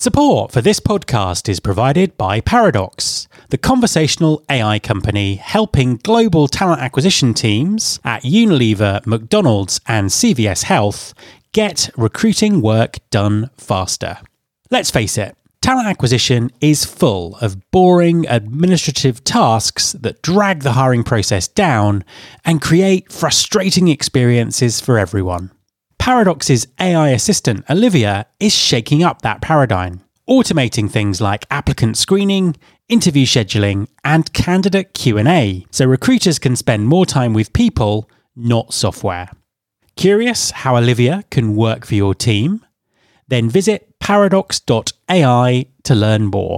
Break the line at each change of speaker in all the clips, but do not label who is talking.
Support for this podcast is provided by Paradox, the conversational AI company helping global talent acquisition teams at Unilever, McDonald's, and CVS Health get recruiting work done faster. Let's face it, talent acquisition is full of boring administrative tasks that drag the hiring process down and create frustrating experiences for everyone. Paradox's AI assistant, Olivia, is shaking up that paradigm, automating things like applicant screening, interview scheduling, and candidate Q&A, so recruiters can spend more time with people, not software. Curious how Olivia can work for your team? Then visit paradox.ai to learn more.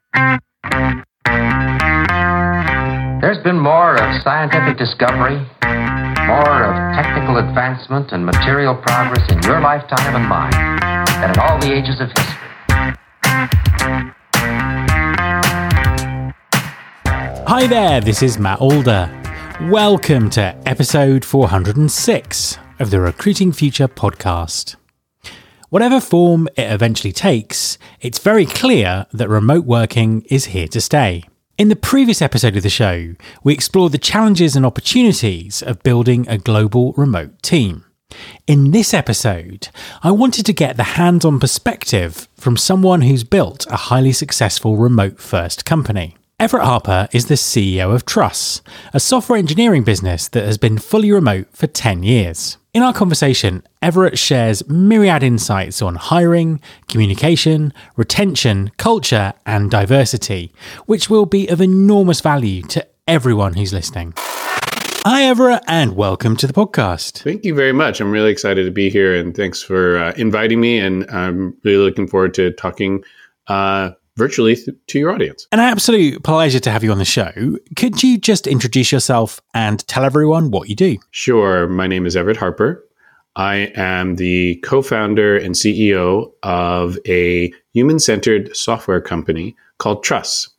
There's been more of scientific discovery, more of technical advancement and material progress in your lifetime and mine than in all the ages of history.
Hi there, this is Matt Alder. Welcome to episode 406 of the Recruiting Future podcast. Whatever form it eventually takes, it's very clear that remote working is here to stay. In the previous episode of the show, we explored the challenges and opportunities of building a global remote team. In this episode, I wanted to get the hands-on perspective from someone who's built a highly successful remote-first company. Everett Harper is the CEO of Truss, a software engineering business that has been fully remote for 10 years. In our conversation, Everett shares myriad insights on hiring, communication, retention, culture, and diversity, which will be of enormous value to everyone who's listening. Hi, Everett, and welcome to the podcast.
Thank you very much. I'm really excited to be here, and thanks for inviting me, and I'm really looking forward to talking virtually to your audience.
An absolute pleasure to have you on the show. Could you just introduce yourself and tell everyone what you do?
Sure. My name is Everett Harper. I am the co-founder and CEO of a human-centered software company called Truss.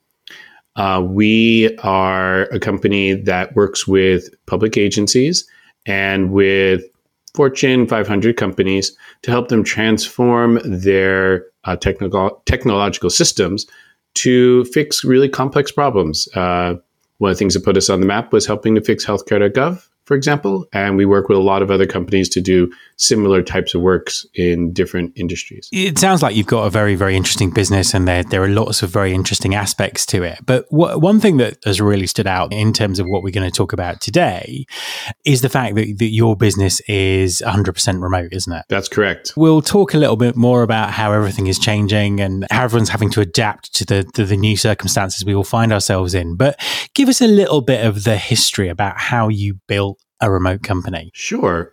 We are a company that works with public agencies and with Fortune 500 companies to help them transform their technological systems to fix really complex problems. One of the things that put us on the map was helping to fix healthcare.gov, for example, and we work with a lot of other companies to do similar types of works in different industries.
It sounds like you've got a very, very interesting business, and there are lots of very interesting aspects to it. But one thing that has really stood out in terms of what we're going to talk about today is the fact that your business is 100% remote, isn't it?
That's correct.
We'll talk a little bit more about how everything is changing and how everyone's having to adapt to the new circumstances we all find ourselves in. But give us a little bit of the history about how you built a remote company.
Sure.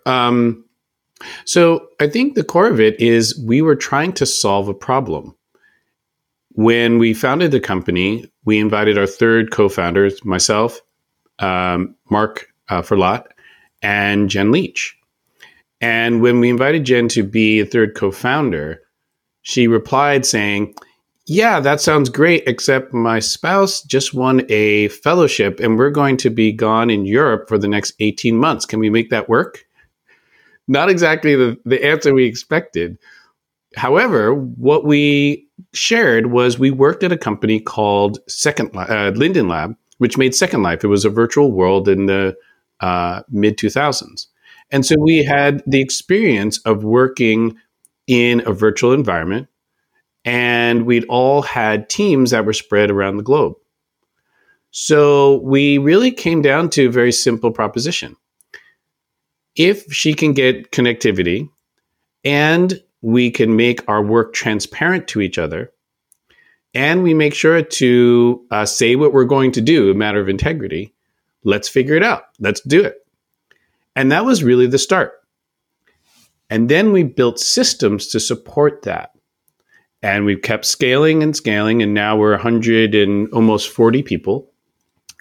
So I think the core of it is we were trying to solve a problem. When we founded the company, we invited our third co-founders, myself, Mark Ferlat, and Jen Leach. And when we invited Jen to be a third co-founder, she replied saying, "Yeah, that sounds great, except my spouse just won a fellowship and we're going to be gone in Europe for the next 18 months. Can we make that work?" Not exactly the answer we expected. However, what we shared was we worked at a company called Linden Lab, which made Second Life. It was a virtual world in the mid-2000s. And so we had the experience of working in a virtual environment, and we'd all had teams that were spread around the globe. So we really came down to a very simple proposition. If she can get connectivity and we can make our work transparent to each other, and we make sure to say what we're going to do, a matter of integrity, let's figure it out. Let's do it. And that was really the start. And then we built systems to support that. And we've kept scaling and scaling, and now we're 100 and almost 40 people.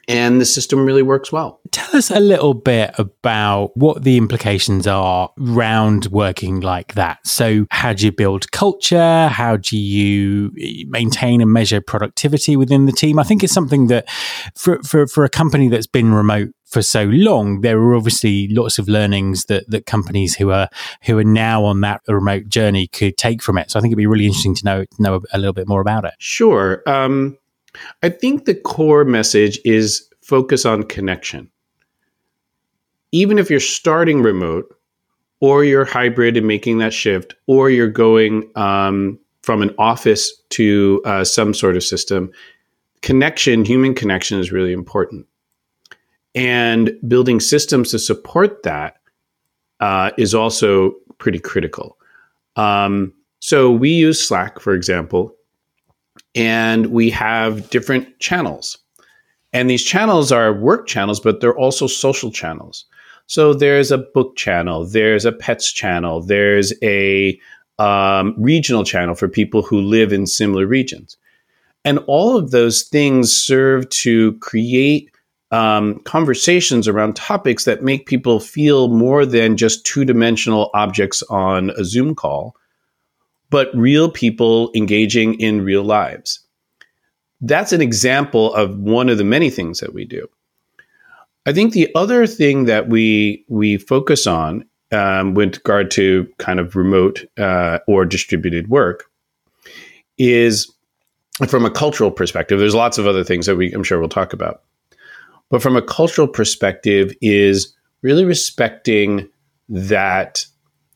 And the system really works well.
Tell us a little bit about what the implications are around working like that. So how do you build culture? How do you maintain and measure productivity within the team? I think it's something that for a company that's been remote for so long, there are obviously lots of learnings that companies who are now on that remote journey could take from it. So I think it'd be really interesting to know a little bit more about it.
Sure. I think the core message is focus on connection. Even if you're starting remote, or you're hybrid and making that shift, or you're going from an office to some sort of system, human connection is really important. And building systems to support that is also pretty critical. So we use Slack, for example, and we have different channels. And these channels are work channels, but they're also social channels. So there's a book channel, there's a pets channel, there's a regional channel for people who live in similar regions. And all of those things serve to create conversations around topics that make people feel more than just two-dimensional objects on a Zoom call, but real people engaging in real lives. That's an example of one of the many things that we do. I think the other thing that we focus on with regard to kind of remote or distributed work is from a cultural perspective. There's lots of other things that I'm sure we'll talk about. But from a cultural perspective is really respecting that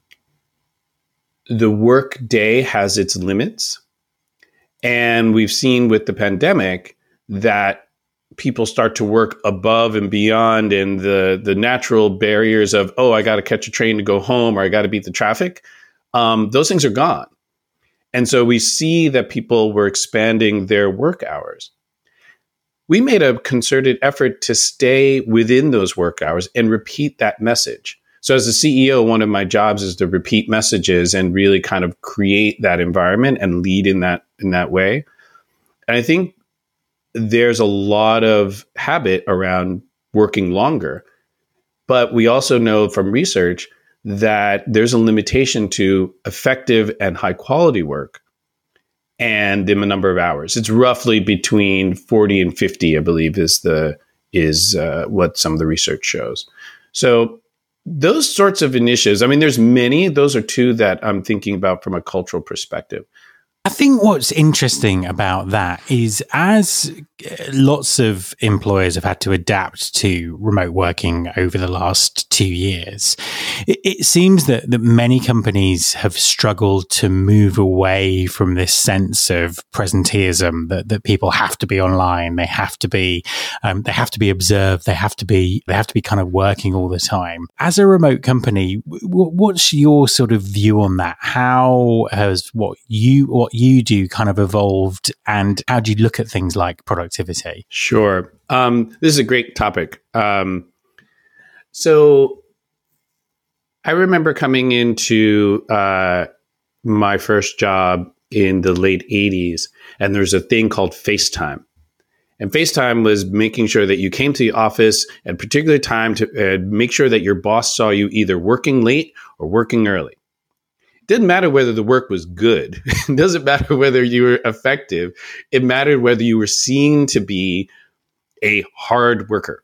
the work day has its limits. And we've seen with the pandemic that people start to work above and beyond, and the natural barriers of, I got to catch a train to go home, or I got to beat the traffic. Those things are gone. And so we see that people were expanding their work hours. We made a concerted effort to stay within those work hours and repeat that message. So as a CEO, one of my jobs is to repeat messages and really kind of create that environment and lead in that way. And I think there's a lot of habit around working longer. But we also know from research that there's a limitation to effective and high quality work and the number of hours. It's roughly between 40 and 50, I believe, is what some of the research shows. So those sorts of initiatives, I mean, there's many. Those are two that I'm thinking about from a cultural perspective.
I think what's interesting about that is as lots of employers have had to adapt to remote working over the last 2 years, it seems that many companies have struggled to move away from this sense of presenteeism that people have to be online, they have to be observed, they have to be kind of working all the time. As a remote company, what's your sort of view on that? How has what you do kind of evolved, and how do you look at things like productivity?
Sure. This is a great topic. So I remember coming into my first job in the late 80s, and there's a thing called FaceTime. And FaceTime was making sure that you came to the office at a particular time to make sure that your boss saw you either working late or working early. Didn't matter whether the work was good. It doesn't matter whether you were effective. It mattered whether you were seen to be a hard worker.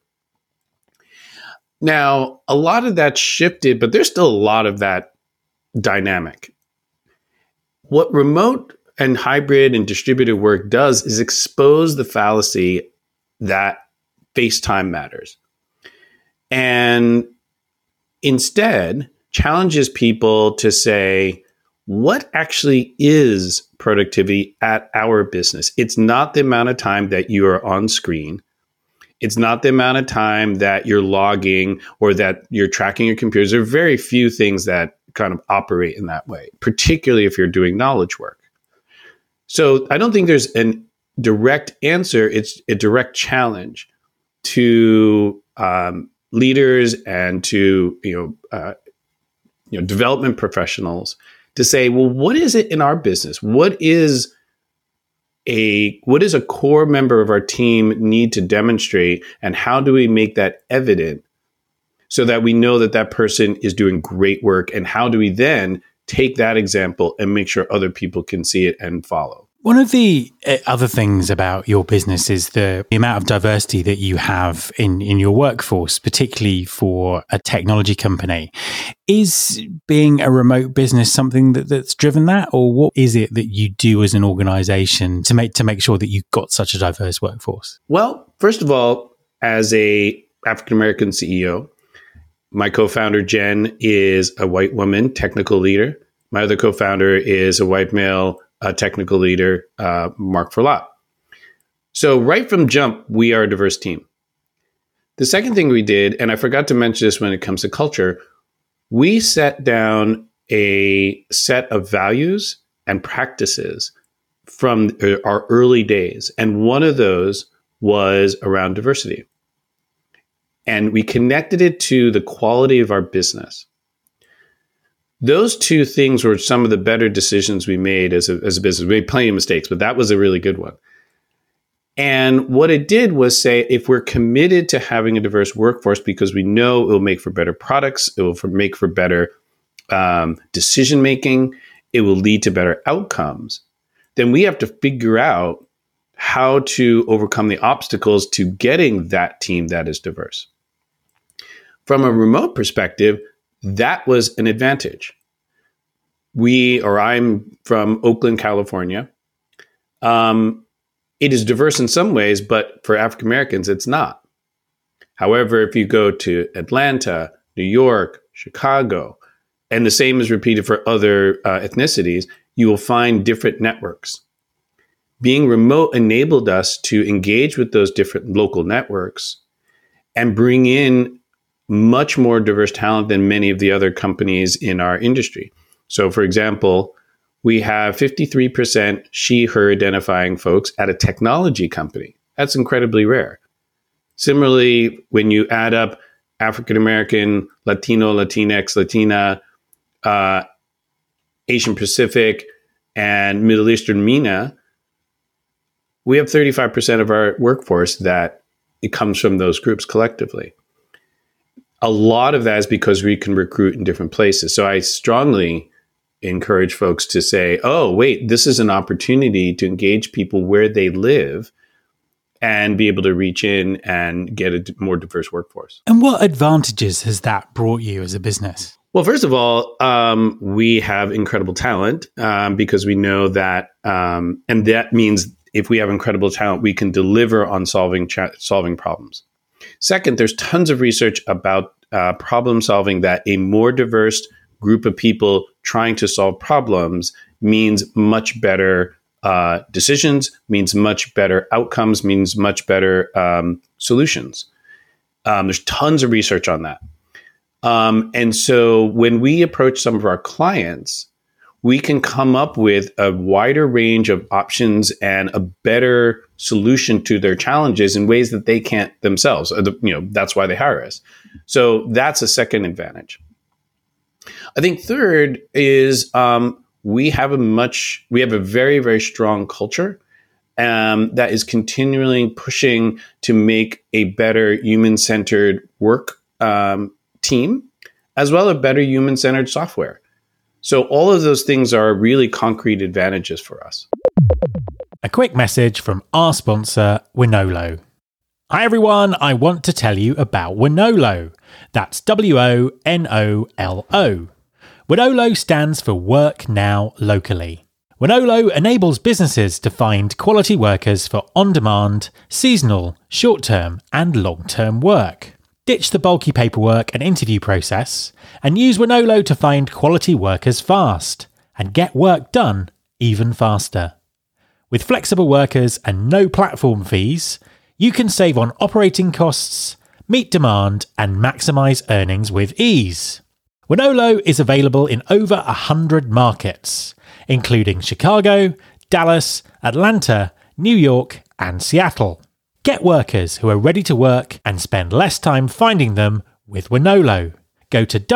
Now, a lot of that shifted, but there's still a lot of that dynamic. What remote and hybrid and distributed work does is expose the fallacy that FaceTime matters. And instead, challenges people to say, what actually is productivity at our business? It's not the amount of time that you are on screen. It's not the amount of time that you're logging or that you're tracking your computers. There are very few things that kind of operate in that way, particularly if you're doing knowledge work. So I don't think there's a direct answer. It's a direct challenge to leaders and to development professionals to say, well, what is it in our business? What is what does a core member of our team need to demonstrate, and how do we make that evident so that we know that that person is doing great work, and how do we then take that example and make sure other people can see it and follow?
One of the other things about your business is the amount of diversity that you have in your workforce, particularly for a technology company. Is being a remote business something that's driven that, or what is it that you do as an organization to make sure that you've got such a diverse workforce?
Well, first of all, as a African-American CEO, my co-founder, Jen, is a white woman technical leader. My other co-founder is a white male technical leader, Mark Ferlat. So right from jump, we are a diverse team. The second thing we did, and I forgot to mention this when it comes to culture, we set down a set of values and practices from our early days. And one of those was around diversity. And we connected it to the quality of our business. Those two things were some of the better decisions we made as a business. We made plenty of mistakes, but that was a really good one. And what it did was say, if we're committed to having a diverse workforce because we know it will make for better products, it will make for better decision making, it will lead to better outcomes, then we have to figure out how to overcome the obstacles to getting that team that is diverse. From a remote perspective, that was an advantage. I'm from Oakland, California. It is diverse in some ways, but for African Americans, it's not. However, if you go to Atlanta, New York, Chicago, and the same is repeated for other ethnicities, you will find different networks. Being remote enabled us to engage with those different local networks and bring in much more diverse talent than many of the other companies in our industry. So, for example, we have 53% she, her identifying folks at a technology company. That's incredibly rare. Similarly, when you add up African American, Latino, Latinx, Latina, Asian Pacific, and Middle Eastern MENA, we have 35% of our workforce that it comes from those groups collectively. A lot of that is because we can recruit in different places. So I strongly encourage folks to say, oh, wait, this is an opportunity to engage people where they live and be able to reach in and get a more diverse workforce.
And what advantages has that brought you as a business?
Well, first of all, we have incredible talent because we know that, and that means if we have incredible talent, we can deliver on solving problems. Second, there's tons of research about problem solving, that a more diverse group of people trying to solve problems means much better decisions, means much better outcomes, means much better solutions. There's tons of research on that. And so when we approach some of our clients, we can come up with a wider range of options and a better solution to their challenges in ways that they can't themselves. That's why they hire us. So that's a second advantage. I think third is we have a very, very strong culture that is continually pushing to make a better human-centered work team, as well as better human-centered software. So all of those things are really concrete advantages for us.
A quick message from our sponsor, Wonolo. Hi everyone, I want to tell you about Wonolo. That's Wonolo. Wonolo stands for Work Now Locally. Wonolo enables businesses to find quality workers for on-demand, seasonal, short-term and long-term work. Ditch the bulky paperwork and interview process and use Wonolo to find quality workers fast and get work done even faster. With flexible workers and no platform fees, you can save on operating costs, meet demand and maximize earnings with ease. Wonolo is available in over 100 markets, including Chicago, Dallas, Atlanta, New York and Seattle. Get workers who are ready to work and spend less time finding them with Wonolo. Go to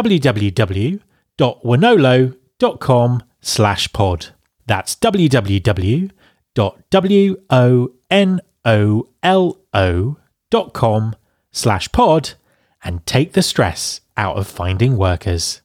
www.wonolo.com/pod. That's www.wonolo.com/pod. wonolo.com/pod and take the stress out of finding workers.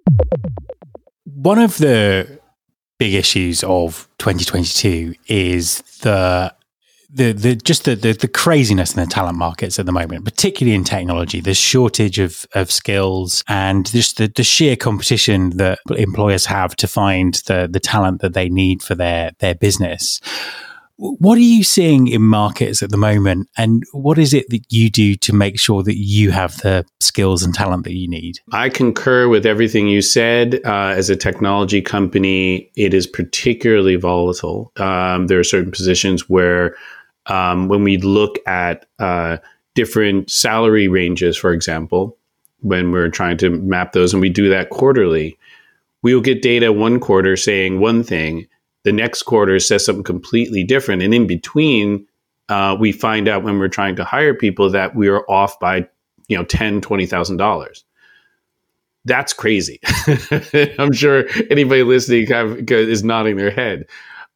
One of the big issues of 2022 is the craziness in the talent markets at the moment, particularly in technology. There's shortage of skills and just the sheer competition that employers have to find the talent that they need for their business. What are you seeing in markets at the moment, and what is it that you do to make sure that you have the skills and talent that you need?
I concur with everything you said. As a technology company, it is particularly volatile. There are certain positions where when we look at different salary ranges, for example, when we're trying to map those, and we do that quarterly, we will get data one quarter saying one thing, the next quarter says something completely different. And in between, we find out when we're trying to hire people that we are off by, $10,000, $20,000. That's crazy. I'm sure anybody listening is nodding their head.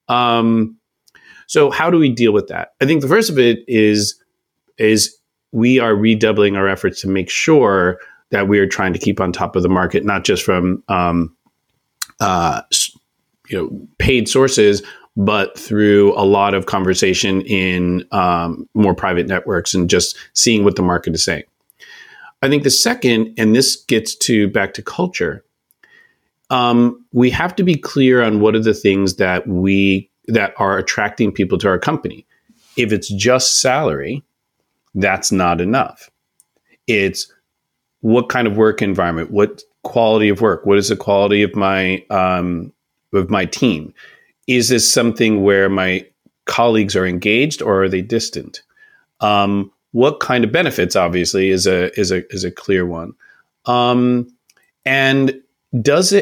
So how do we deal with that? I think the first of it is we are redoubling our efforts to make sure that we are trying to keep on top of the market, not just from paid sources, but through a lot of conversation in more private networks and just seeing what the market is saying. I think the second, and this gets back to culture, we have to be clear on what are the things that are attracting people to our company. If it's just salary, that's not enough. It's what kind of work environment, what quality of work, what is the quality of my team? Is this something where my colleagues are engaged or are they distant? What kind of benefits, obviously, is a clear one. And does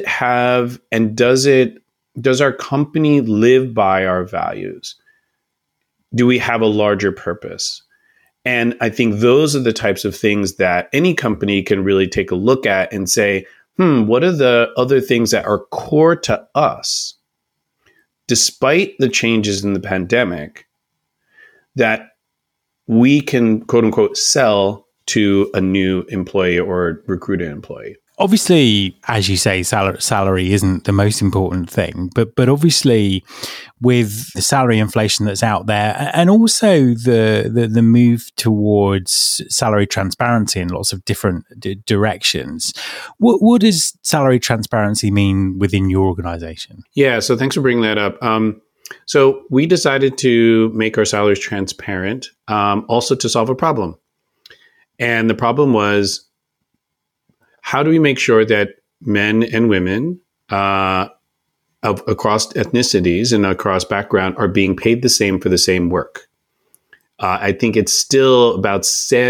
our company live by our values? Do we have a larger purpose? And I think those are the types of things that any company can really take a look at and say, what are the other things that are core to us, despite the changes in the pandemic, that we can, quote unquote, sell to a new employee or recruited employee?
Obviously, as you say, salary isn't the most important thing, but obviously with the salary inflation that's out there and also the move towards salary transparency in lots of different directions, what does salary transparency mean within your organization?
Yeah, so thanks for bringing that up. So we decided to make our salaries transparent, also to solve a problem. And the problem was, how do we make sure that men and women across ethnicities and across background are being paid the same for the same work? I think it's still about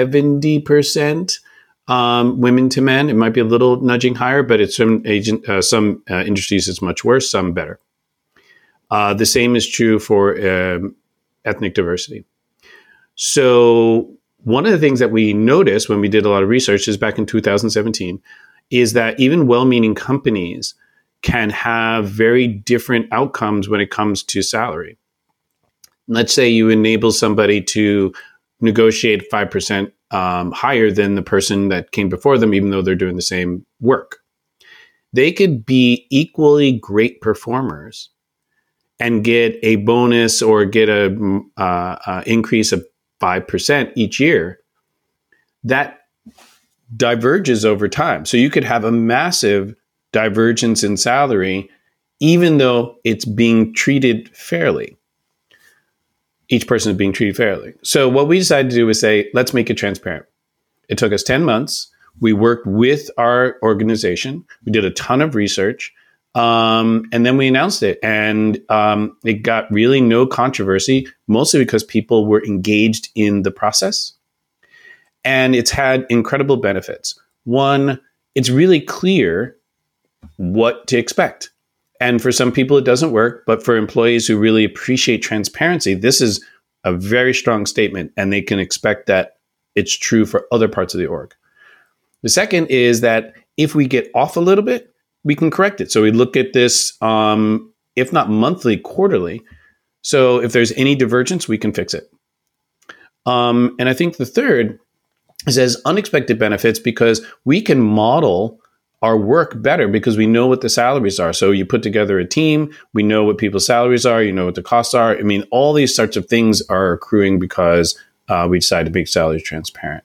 70% women to men. It might be a little nudging higher, but it's some industries it's much worse, some better. The same is true for ethnic diversity. So one of the things that we noticed when we did a lot of research is back in 2017 is that even well-meaning companies can have very different outcomes when it comes to salary. Let's say you enable somebody to negotiate 5% higher than the person that came before them, even though they're doing the same work. They could be equally great performers and get a bonus or get a increase of 5% each year. That diverges over time. So you could have a massive divergence in salary, even though it's being treated fairly. Each person is being treated fairly. So what we decided to do was say, let's make it transparent. It took us 10 months. We worked with our organization. We did a ton of research. And then we announced it, and it got really no controversy, mostly because people were engaged in the process. And it's had incredible benefits. One, it's really clear what to expect. And for some people, it doesn't work. But for employees who really appreciate transparency, this is a very strong statement, and they can expect that it's true for other parts of the org. The second is that if we get off a little bit, we can correct it. So we look at this, if not monthly, quarterly, So if there's any divergence, we can fix it. And I think the third is as unexpected benefits because we can model our work better because we know what the salaries are. So you put together a team, we know what people's salaries are, you know what the costs are. I mean, all these sorts of things are accruing because we decided to make salaries transparent.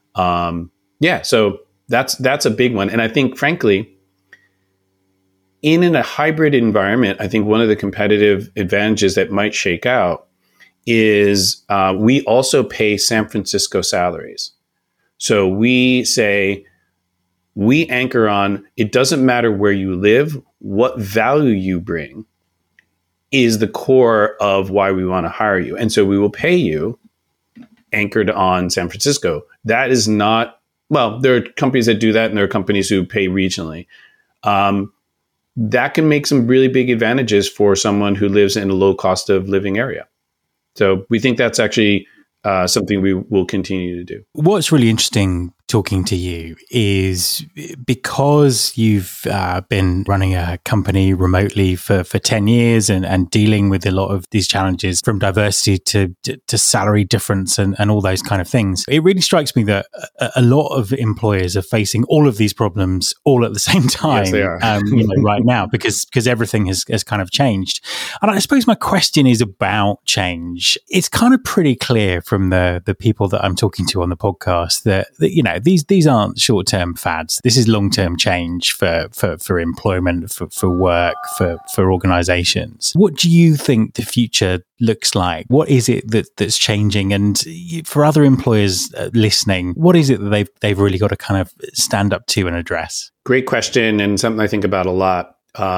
So that's a big one. And I think, frankly, in a hybrid environment, I think one of the competitive advantages that might shake out is we also pay San Francisco salaries. So we say, we anchor on, it doesn't matter where you live, what value you bring is the core of why we want to hire you. And so we will pay you anchored on San Francisco. That is not, well, there are companies that do that and there are companies who pay regionally. That can make some really big advantages for someone who lives in a low cost of living area. So we think that's actually something we will continue to do.
What's really interesting talking to you is because you've been running a company remotely for 10 years and dealing with a lot of these challenges from diversity to salary difference and all those kind of things. It really strikes me that a lot of employers are facing all of these problems all at the same time.
Yes, they are.
Right now, because everything has kind of changed. And I suppose my question is about change. It's kind of pretty clear from the people that I'm talking to on the podcast that these aren't short-term fads. This is long-term change for employment, for work, for organizations. What do you think the future looks like? What is it that's changing? And for other employers listening, what is it that they've really got to kind of stand up to and address?
Great question, and something I think about a lot.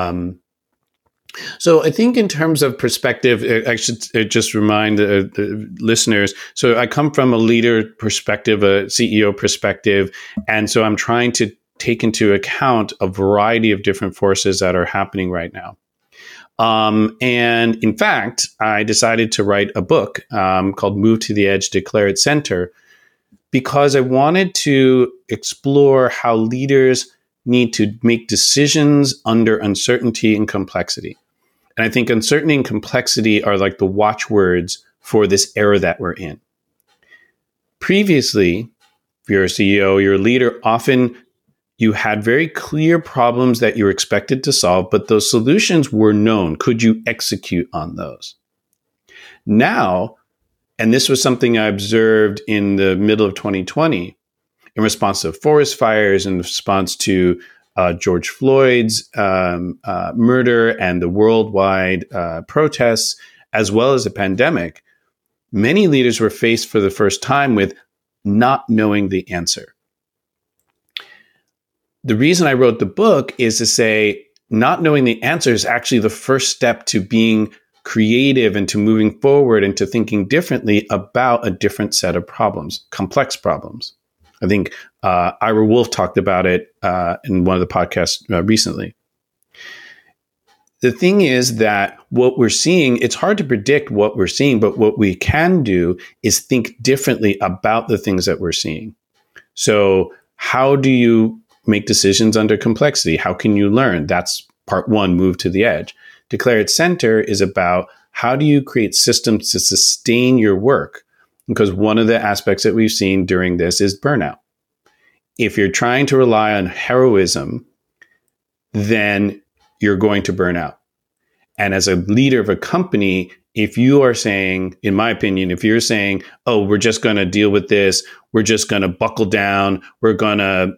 So I think in terms of perspective, I should just remind the listeners. So I come from a leader perspective, a CEO perspective. And so I'm trying to take into account a variety of different forces that are happening right now. And in fact, I decided to write a book called Move to the Edge, Declare It Center, because I wanted to explore how leaders need to make decisions under uncertainty and complexity. And I think uncertainty and complexity are like the watchwords for this era that we're in. Previously, if you're a CEO, you're a leader, often you had very clear problems that you were expected to solve, but those solutions were known. Could you execute on those? Now, and this was something I observed in the middle of 2020, in response to forest fires, in response to George Floyd's murder and the worldwide protests, as well as the pandemic, many leaders were faced for the first time with not knowing the answer. The reason I wrote the book is to say not knowing the answer is actually the first step to being creative and to moving forward and to thinking differently about a different set of problems, complex problems. I think Ira Wolf talked about it in one of the podcasts recently. The thing is that what we're seeing, it's hard to predict what we're seeing, but what we can do is think differently about the things that we're seeing. So how do you make decisions under complexity? How can you learn? That's part one, move to the edge. Declare It Center is about how do you create systems to sustain your work? Because one of the aspects that we've seen during this is burnout. If you're trying to rely on heroism, then you're going to burn out. And as a leader of a company, if you are saying, in my opinion, if you're saying, oh, we're just going to deal with this, we're just going to buckle down, we're going to,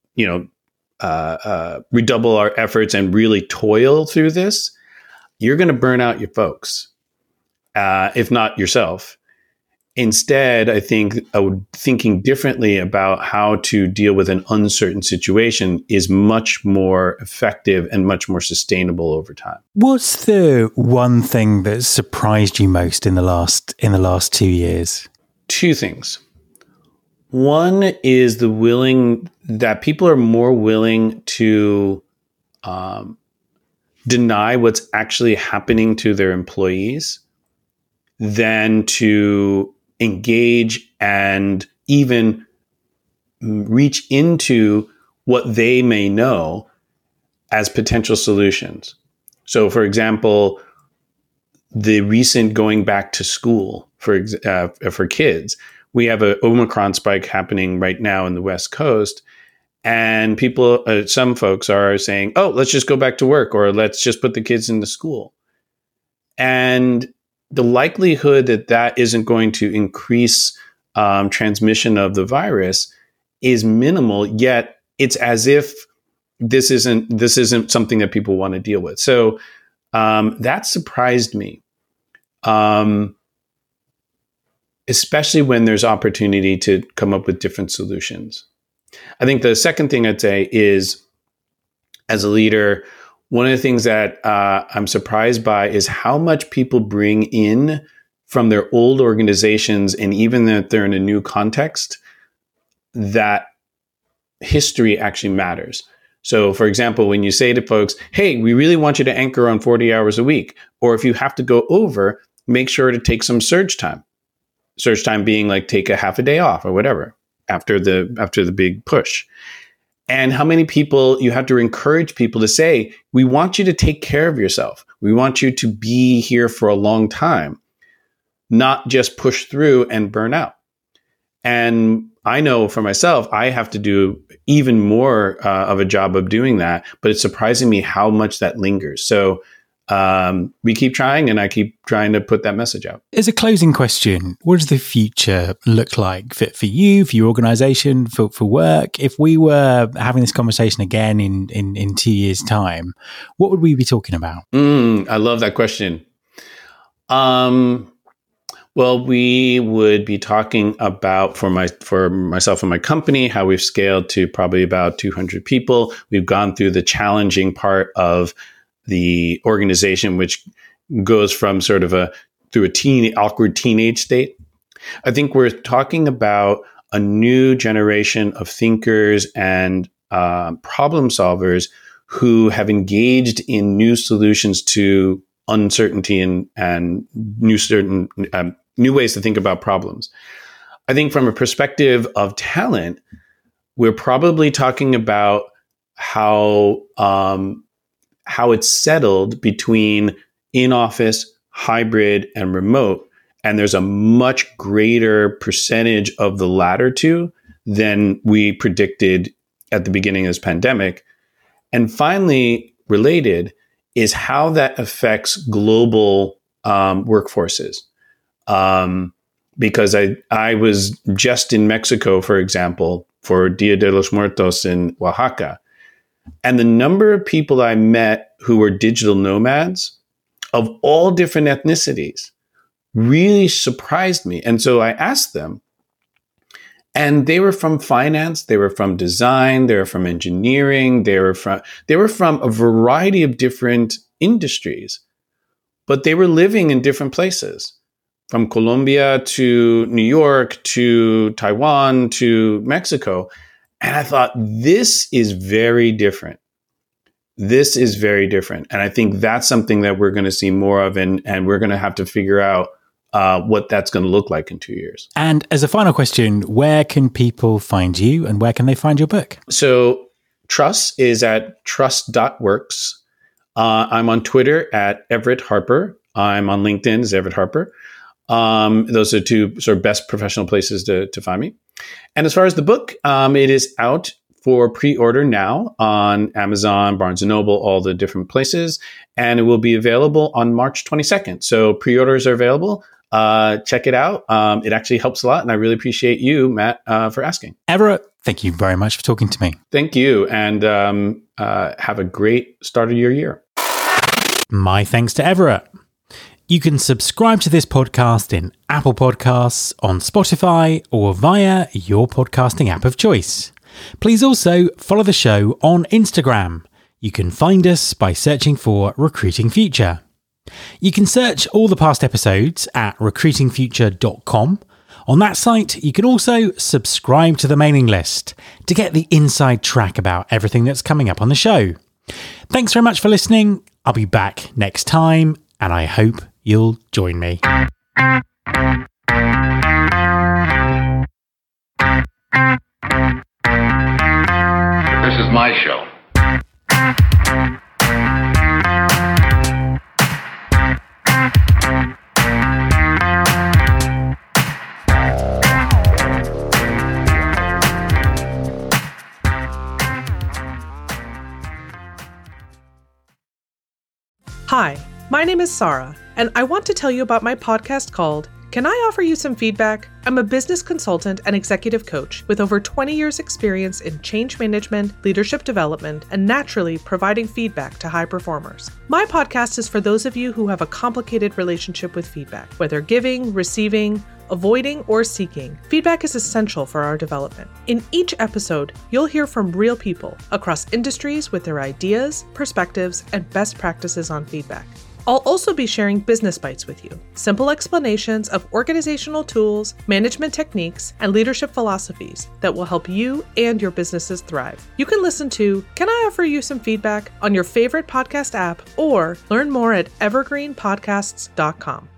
redouble our efforts and really toil through this, you're going to burn out your folks, if not yourself. Instead, I think thinking differently about how to deal with an uncertain situation is much more effective and much more sustainable over time.
What's the one thing that surprised you most in the last 2 years?
Two things. One is that people are more willing to deny what's actually happening to their employees than to engage and even reach into what they may know as potential solutions. So, for example, the recent going back to school for kids. We have an Omicron spike happening right now in the West Coast. And people, some folks are saying, oh, let's just go back to work, or let's just put the kids into school. And the likelihood that that isn't going to increase transmission of the virus is minimal, yet it's as if this isn't something that people want to deal with. So that surprised me, especially when there's opportunity to come up with different solutions. I think the second thing I'd say is, as a leader, one of the things that I'm surprised by is how much people bring in from their old organizations, and even that they're in a new context, that history actually matters. So, for example, when you say to folks, hey, we really want you to anchor on 40 hours a week, or if you have to go over, make sure to take some surge time. Surge time being like take a half a day off or whatever after the big push. And how many people you have to encourage people to say, we want you to take care of yourself. We want you to be here for a long time, not just push through and burn out. And I know for myself, I have to do even more of a job of doing that, but it's surprising me how much that lingers. So we keep trying, and I keep trying to put that message out.
As a closing question, what does the future look like for you, for your organization, for work? If we were having this conversation again in 2 years' time, what would we be talking about?
I love that question. Well, we would be talking about for myself and my company, how we've scaled to probably about 200 people. We've gone through the challenging part of the organization, which goes from sort of through a awkward teenage state. I think we're talking about a new generation of thinkers and problem solvers who have engaged in new solutions to uncertainty and new ways to think about problems. I think from a perspective of talent, we're probably talking about how it's settled between in-office, hybrid, and remote. And there's a much greater percentage of the latter two than we predicted at the beginning of this pandemic. And finally, related is how that affects global workforces. Because I was just in Mexico, for example, for Dia de los Muertos in Oaxaca. And the number of people I met who were digital nomads of all different ethnicities really surprised me. And so I asked them, and they were from finance, they were from design, they were from engineering, they were from a variety of different industries, but they were living in different places, from Colombia to New York to Taiwan to Mexico. And I thought, this is very different. This is very different. And I think that's something that we're going to see more of, and we're going to have to figure out what that's going to look like in 2 years.
And as a final question, where can people find you and where can they find your book?
So Trust is at trust.works. I'm on Twitter at Everett Harper. I'm on LinkedIn as Everett Harper. Those are two sort of best professional places to find me. And as far as the book, it is out for pre-order now on Amazon, Barnes & Noble, all the different places. And it will be available on March 22nd. So pre-orders are available. Check it out. It actually helps a lot. And I really appreciate you, Matt, for asking.
Everett, thank you very much for talking to me.
Thank you. And have a great start of your year.
My thanks to Everett. You can subscribe to this podcast in Apple Podcasts, on Spotify, or via your podcasting app of choice. Please also follow the show on Instagram. You can find us by searching for Recruiting Future. You can search all the past episodes at recruitingfuture.com. On that site, you can also subscribe to the mailing list to get the inside track about everything that's coming up on the show. Thanks very much for listening. I'll be back next time, and I hope you'll join me.
This is my show.
Hi, my name is Sarah, and I want to tell you about my podcast called Can I Offer You Some Feedback? I'm a business consultant and executive coach with over 20 years experience in change management, leadership development, and naturally providing feedback to high performers. My podcast is for those of you who have a complicated relationship with feedback, whether giving, receiving, avoiding, or seeking. Feedback is essential for our development. In each episode, you'll hear from real people across industries with their ideas, perspectives, and best practices on feedback. I'll also be sharing business bites with you, simple explanations of organizational tools, management techniques, and leadership philosophies that will help you and your businesses thrive. You can listen to Can I Offer You Some Feedback on your favorite podcast app or learn more at evergreenpodcasts.com.